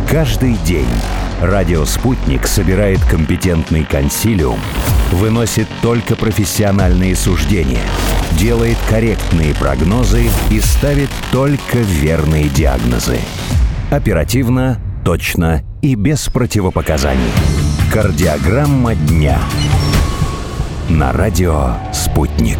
Каждый день радио «Спутник» собирает компетентный консилиум, выносит только профессиональные суждения, делает корректные прогнозы и ставит только верные диагнозы. Оперативно, точно и без противопоказаний. Кардиограмма дня. На радио «Спутник».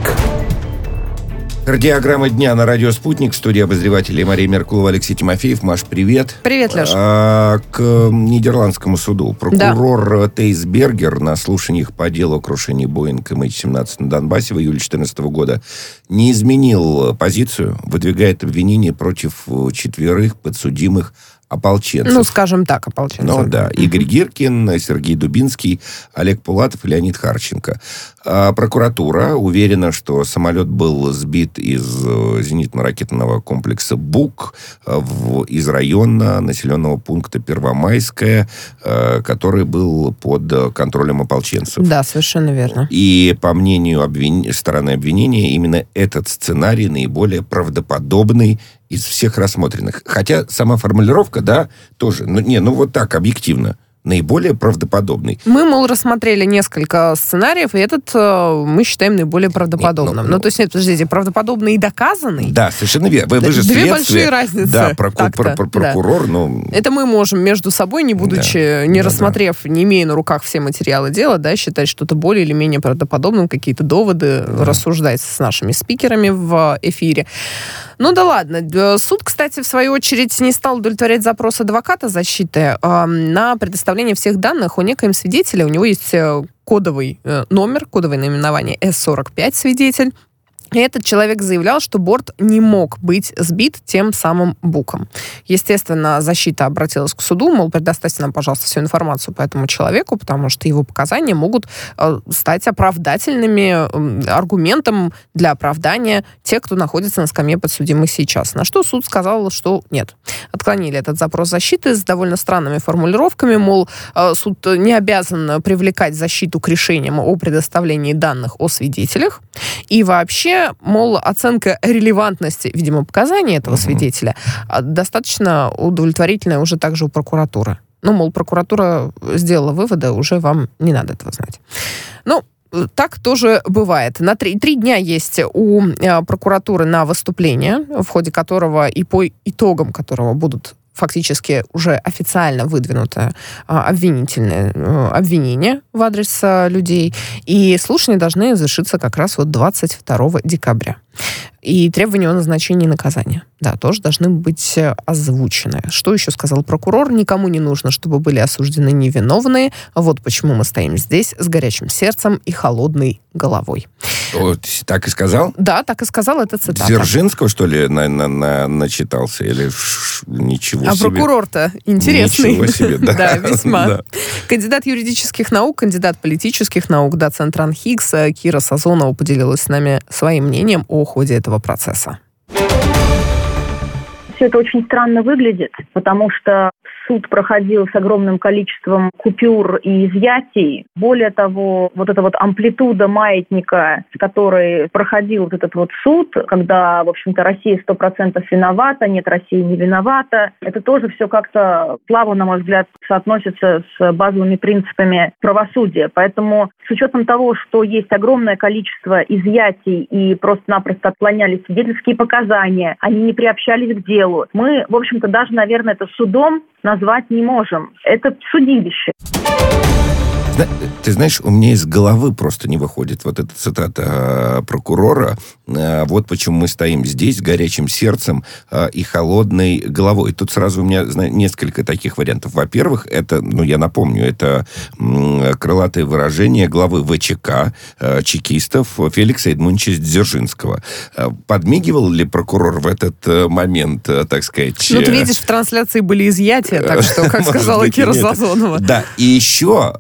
Кардиограмма дня на радио «Спутник». В студии обозревателей Мария Меркулова, Алексей Тимофеев. Маш, привет. Привет, Леш. К нидерландскому суду. Прокурор Тейс Бергер на слушаниях по делу о крушении Боинг MH17 на Донбассе в июле 2014 года не изменил позицию, выдвигает обвинения против 4 подсудимых ополченцев. Ну, скажем так, ополченцев. Ну, да. Игорь Гиркин, Сергей Дубинский, Олег Пулатов и Леонид Харченко. Прокуратура уверена, что самолет был сбит из зенитно-ракетного комплекса «Бук» из района населенного пункта Первомайское, который был под контролем ополченцев. Да, совершенно верно. И, по мнению стороны обвинения, именно этот сценарий наиболее правдоподобный из всех рассмотренных. Хотя сама формулировка, да, тоже, ну вот так, объективно, наиболее правдоподобный. Мы, мол, рассмотрели несколько сценариев, и этот мы считаем наиболее правдоподобным. То есть, нет, подождите, правдоподобный и доказанный? Да, совершенно верно. Вы же две большие разницы. Да, прокурор, да. ну... Это мы можем между собой, не будучи, не рассмотрев, не имея на руках все материалы дела, да, считать что-то более или менее правдоподобным, какие-то доводы рассуждать с нашими спикерами в эфире. Ну да ладно. Суд, кстати, в свою очередь не стал удовлетворять запрос адвоката защиты на предоставление всех данных о некоем свидетеле. У него есть кодовый номер, кодовое наименование С-45 свидетель. И этот человек заявлял, что борт не мог быть сбит тем самым Буком. Естественно, защита обратилась к суду, мол, предоставьте нам, пожалуйста, всю информацию по этому человеку, потому что его показания могут стать оправдательными аргументом для оправдания тех, кто находится на скамье подсудимых сейчас. На что суд сказал, что нет. Отклонили этот запрос защиты с довольно странными формулировками, мол, суд не обязан привлекать защиту к решениям о предоставлении данных о свидетелях, и вообще, мол, оценка релевантности, видимо, показаний этого свидетеля достаточно удовлетворительная уже также у прокуратуры. Ну, мол, прокуратура сделала выводы, уже вам не надо этого знать. Ну, так тоже бывает. На 3 дня есть у прокуратуры на выступление, в ходе которого и по итогам которого будут фактически уже официально выдвинуто обвинительное обвинение в адрес людей. И слушания должны завершиться как раз вот 22 декабря. И требования о назначении наказания, да, тоже должны быть озвучены. Что еще сказал прокурор? Никому не нужно, чтобы были осуждены невиновные. Вот почему мы стоим здесь с горячим сердцем и холодной головой. Вот, так и сказал? Да, так и сказал, это цитата. Дзержинского, что ли, начитался? Или ничего себе? А прокурор-то интересный. Ничего себе, да. Да, весьма. Кандидат юридических наук, кандидат политических наук, доцент РАН ХИКС Кира Сазонова поделилась с нами своим мнением о ходе этого процесса. Все это очень странно выглядит, потому что суд проходил с огромным количеством купюр и изъятий. Более того, вот эта вот амплитуда маятника, с которой проходил вот этот вот суд, когда, в общем-то, Россия 100% виновата, нет, Россия не виновата, это тоже все как-то слабо, на мой взгляд, соотносится с базовыми принципами правосудия. Поэтому с учетом того, что есть огромное количество изъятий и просто-напросто отклонялись свидетельские показания, они не приобщались к делу, мы, в общем-то, даже, наверное, это судом назвать не можем. Это судилище. Ты знаешь, у меня из головы просто не выходит вот эта цитата прокурора. Вот почему мы стоим здесь с горячим сердцем и холодной головой. Тут сразу у меня несколько таких вариантов. Во-первых, это, я напомню, это крылатое выражение главы ВЧК чекистов Феликса Эдмундовича Дзержинского. Подмигивал ли прокурор в этот момент, так сказать? Ну, ты видишь, в трансляции были изъятия, так что, как сказала Кира Сазонова. Да, и еще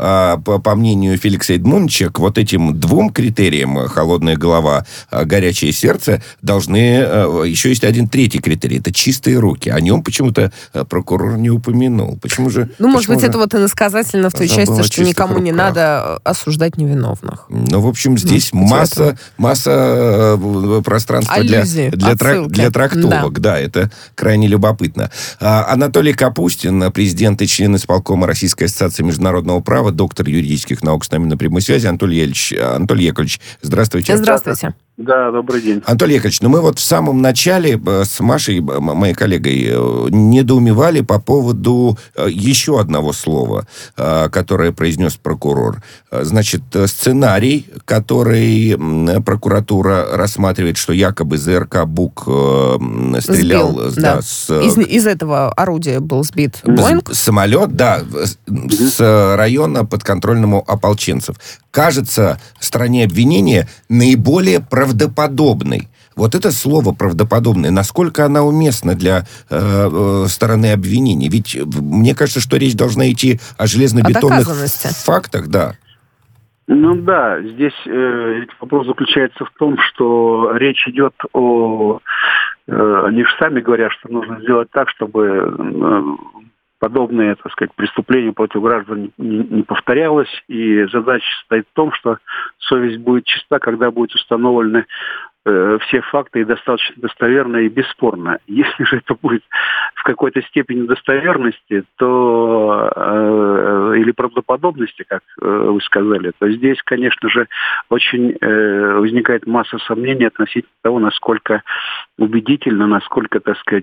по мнению Феликса Эдмундовича, к вот этим двум критериям, холодная голова, горячее сердце, должны... Еще есть один третий критерий, это чистые руки. О нем почему-то прокурор не упомянул. Почему же... Может быть, это вот иносказательно в той части, что никому не надо осуждать невиновных. Ну, в общем, здесь масса пространства для трактовок. Да, это крайне любопытно. Анатолий Капустин, президент и член исполкома Российской ассоциации международного права, доктор юридических наук, с нами на прямой связи. Анатолий Яковлевич, здравствуйте. Здравствуйте. Да, добрый день. Анатолий Яковлевич, мы вот в самом начале с Машей, моей коллегой, недоумевали по поводу еще одного слова, которое произнес прокурор. Значит, сценарий, который прокуратура рассматривает, что якобы ЗРК «Бук» стрелял... Из этого орудия был сбит Боинг. Самолет, да, с района подконтрольному ополченцев. Кажется, стороне обвинения наиболее правдоподобной. Вот это слово «правдоподобное», насколько она уместна для стороны обвинения? Ведь мне кажется, что речь должна идти о железнобетонных фактах, да. Ну да, здесь вопрос заключается в том, что речь идет о... Они же сами говорят, что нужно сделать так, чтобы... подобные, так сказать, преступления против граждан не повторялось. И задача состоит в том, что совесть будет чиста, когда будут установлены все факты и достаточно достоверно и бесспорно. Если же это будет в какой-то степени достоверности, то или правдоподобности, как вы сказали, то здесь, конечно же, очень возникает масса сомнений относительно того, насколько убедительно, насколько, так сказать,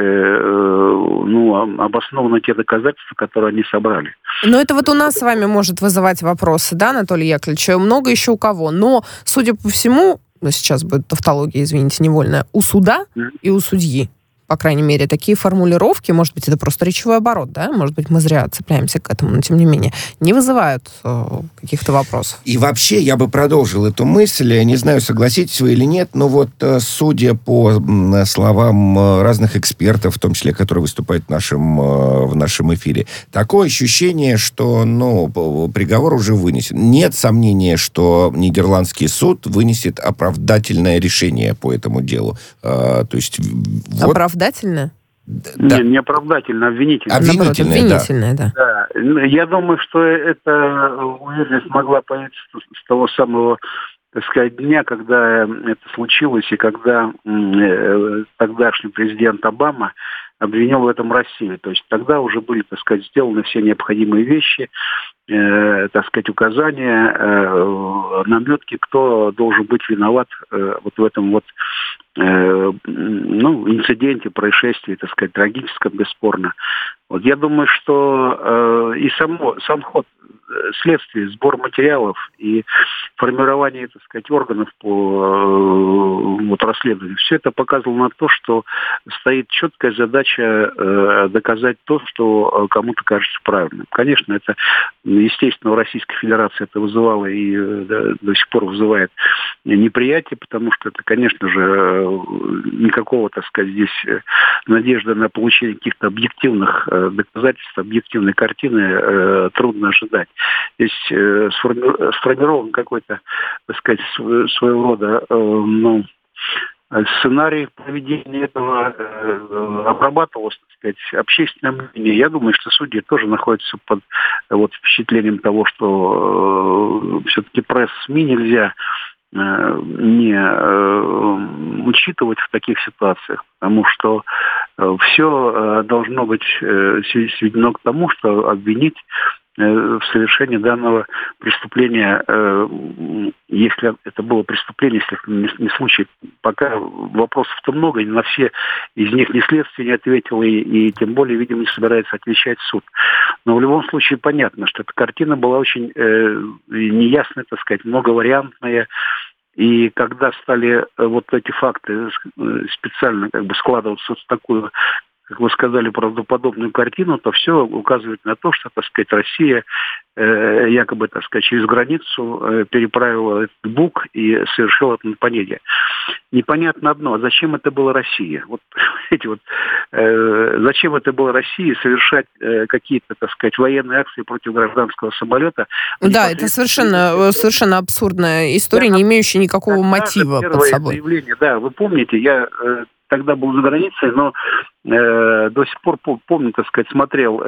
обоснованы те доказательства, которые они собрали. Но это вот у нас с вами может вызывать вопросы, да, Анатолий Яковлевич? Много еще у кого. Но, судя по всему, сейчас будет тавтология, извините, невольная, у суда и у судьи, по крайней мере, такие формулировки, может быть, это просто речевой оборот, да, может быть, мы зря цепляемся к этому, но тем не менее, не вызывают каких-то вопросов. И вообще, я бы продолжил эту мысль, не знаю, согласитесь вы или нет, но вот судя по словам разных экспертов, в том числе, которые выступают в нашем эфире, такое ощущение, что, приговор уже вынесен. Нет сомнения, что нидерландский суд вынесет оправдательное решение по этому делу. То есть... Вот... Оправдательно? Да. Не оправдательно, обвинительно. Обвинительное, да. Я думаю, что эта уверенность могла появиться с того самого, так сказать, дня, когда это случилось, и когда тогдашний президент Обама обвинил в этом Россию. То есть тогда уже были, так сказать, сделаны все необходимые вещи, так сказать, указания, наметки, кто должен быть виноват вот в этом вот инциденте, происшествии, так сказать, трагическом, бесспорно. Вот я думаю, что и сам ход следствия, сбор материалов и формирование, так сказать, органов по расследованию, все это показывало на то, что стоит четкая задача доказать то, что кому-то кажется правильным. Конечно, это, естественно, в Российской Федерации это вызывало и до сих пор вызывает неприятие, потому что это, конечно же, никакого, так сказать, здесь надежды на получение каких-то объективных доказательств, объективной картины трудно ожидать. Здесь сформирован какой-то, так сказать, своего рода сценарий проведения этого обрабатывалось, так сказать, общественное мнение. Я думаю, что судьи тоже находятся под впечатлением того, что все-таки пресс-СМИ нельзя не учитывать в таких ситуациях, потому что все должно быть сведено к тому, что обвинить в совершении данного преступления, если это было преступление, если это не случай. Пока вопросов-то много, и на все из них ни следствие не ответило, и тем более, видимо, не собирается отвечать суд. Но в любом случае понятно, что эта картина была очень неясная, так сказать, многовариантная. И когда стали вот эти факты специально складываться в такую как вы сказали, правдоподобную картину, то все указывает на то, что, так сказать, Россия якобы, так сказать, через границу переправила этот бук и совершила это нападение. Непонятно одно, зачем это было России? Зачем это было России совершать какие-то, так сказать, военные акции против гражданского самолета? Да, это совершенно абсурдная история, не имеющая никакого мотива под собой. Заявление, да, вы помните, я тогда был за границей, но до сих пор помню, так сказать, смотрел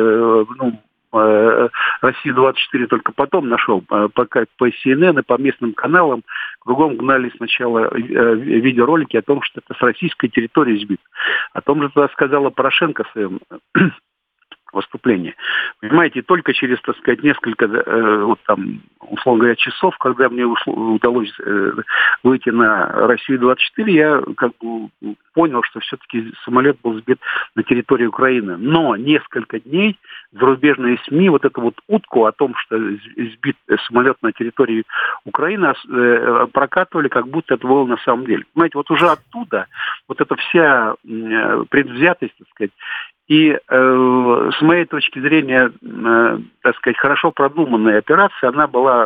«Россию-24» только потом нашел, пока по CNN и по местным каналам кругом гнали сначала видеоролики о том, что это с российской территории сбит. О том же тогда сказала Порошенко в своем выступлении. Понимаете, только через, так сказать, несколько, условно говоря, часов, когда мне удалось выйти на «Россию-24», я понял, что все-таки самолет был сбит на территории Украины. Но несколько дней зарубежные СМИ эту утку о том, что сбит самолет на территории Украины, прокатывали, как будто это было на самом деле. Понимаете, уже оттуда эта вся предвзятость, так сказать, и с моей точки зрения, так сказать, хорошо продуманная операция, она была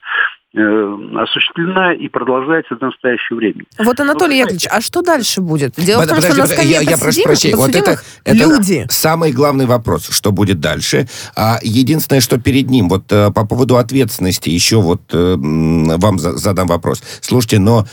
осуществлена и продолжается до настоящего времени. Анатолий Яковлевич, а что дальше будет? Дело в том, что на скамье подсудимых люди. Это самый главный вопрос, что будет дальше. Единственное, что перед ним, по поводу ответственности, еще вам задам вопрос. Слушайте, но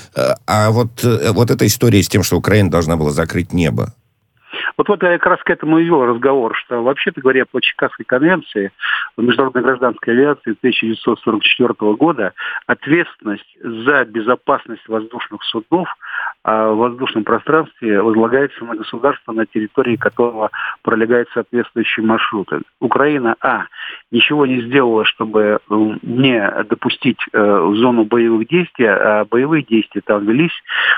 эта история с тем, что Украина должна была закрыть небо, я как раз к этому и вел разговор, что, вообще-то говоря, по Чикагской конвенции международной гражданской авиации 1944 года ответственность за безопасность воздушных судов в воздушном пространстве возлагается на государство, на территории которого пролегают соответствующие маршруты. Украина, ничего не сделала, чтобы не допустить в зону боевых действий, а боевые действия там велись,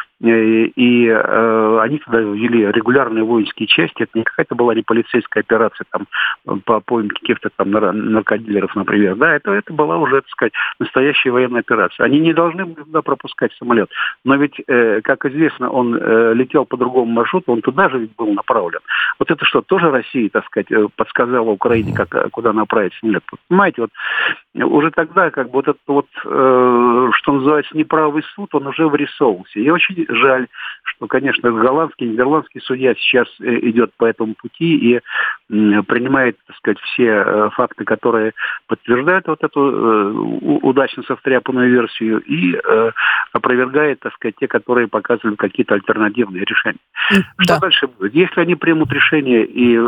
и они тогда ввели регулярные воинские части. Это не какая-то была не полицейская операция по поимке каких-то наркодилеров, например. Да, это была уже, так сказать, настоящая военная операция. Они не должны были туда пропускать самолет. Но ведь, как известно, он летел по другому маршруту, он туда же ведь был направлен. Это что, тоже Россия, так сказать, подсказала Украине, куда направить самолет? Понимаете, уже тогда что называется, неправый суд, он уже вырисовывался. И очень жаль, что, конечно, голландский, нидерландский судья сейчас идет по этому пути и принимает, так сказать, все факты, которые подтверждают эту удачно состряпанную версию, и опровергает, так сказать, те, которые показывают какие-то альтернативные решения. Что дальше будет? Если они примут решение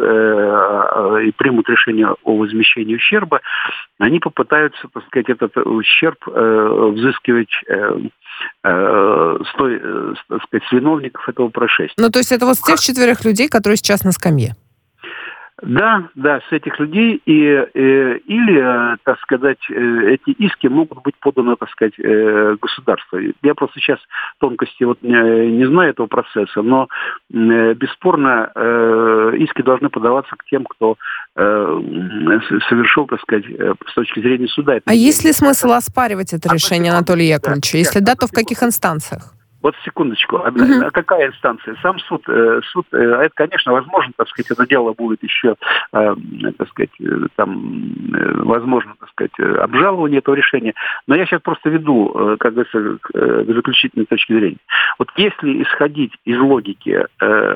и примут решение о возмещении ущерба, они попытаются, так сказать, этот ущерб взыскивать с виновников этого происшествия. То есть это с тех 4 людей, которые сейчас на скамье? Да, с этих людей, или, так сказать, эти иски могут быть поданы, так сказать, государству. Я просто сейчас тонкости не знаю этого процесса, но бесспорно иски должны подаваться к тем, кто совершил, так сказать, с точки зрения суда. Есть ли смысл оспаривать это решение, Анатолий Яковлевич? Если да, то в каких инстанциях? Секундочку. А какая инстанция? Сам суд. Это, конечно, возможно, так сказать, это дело будет еще, так сказать, возможно, так сказать, обжалование этого решения. Но я сейчас просто веду, как говорится, к заключительной точке зрения. Если исходить из логики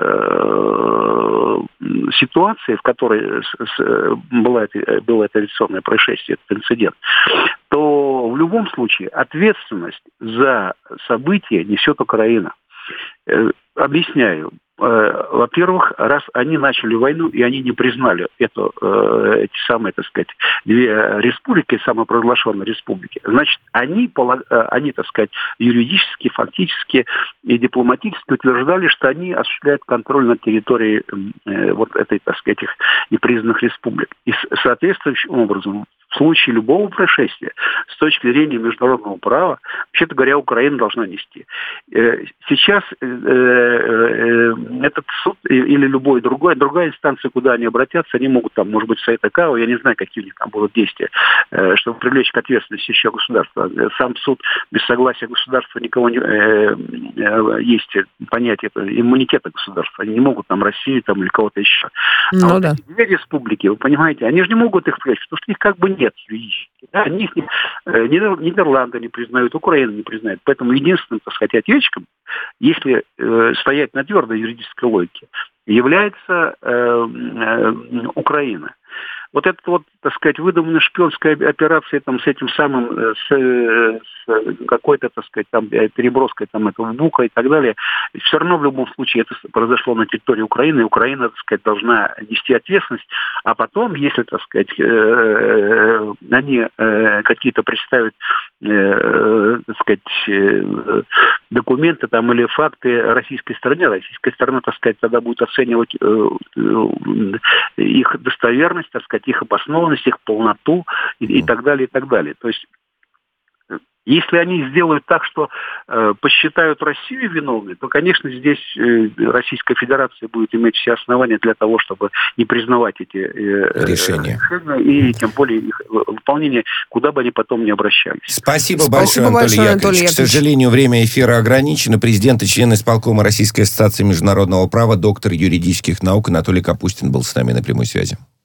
ситуации, в которой было это авиационное происшествие, этот инцидент, то в любом случае ответственность за события несет Украина. Объясняю. Во-первых, раз они начали войну, и они не признали эти самые, так сказать, 2 республики, самопровозглашенные республики, значит, они, так сказать, юридически, фактически и дипломатически утверждали, что они осуществляют контроль над территорией этой, так сказать, этих непризнанных республик. И соответствующим образом в случае любого происшествия, с точки зрения международного права, вообще-то говоря, Украина должна нести. Сейчас этот суд или любой другая инстанция, куда они обратятся, они могут там, может быть, Совет ИКАО, я не знаю, какие у них там будут действия, чтобы привлечь к ответственности еще государство. Сам суд без согласия государства никого не... есть понятие иммунитета государства. Они не могут там Россию там, или кого-то еще. Ну, вот да. эти две республики, вы понимаете, они же не могут их привлечь, потому что их как бы нет юридически. Да? Их Нидерланды не признают, Украина не признает. Поэтому единственным, так сказать, ответчиком, если стоять на твердой юридической логике, является Украина. Вот эта вот, так сказать, выдуманная шпионская операция там, с этим самым, с какой-то, так сказать, там, переброской там, этого бука и так далее, все равно в любом случае это произошло на территории Украины, и Украина, так сказать, должна нести ответственность, а потом, если, так сказать, они какие-то представят, так сказать, документы там, или факты российской стороне, российская сторона, так сказать, тогда будет оценивать их достоверность, так сказать, их обоснованность, их полноту и так далее, и так далее. То есть, если они сделают так, что посчитают Россию виновной, то, конечно, здесь Российская Федерация будет иметь все основания для того, чтобы не признавать эти решения и тем более их выполнение, куда бы они потом ни обращались. Спасибо большое, Анатолий Яковлевич. К сожалению, время эфира ограничено. Президент и член исполкома Российской ассоциации международного права, доктор юридических наук Анатолий Капустин был с нами на прямой связи.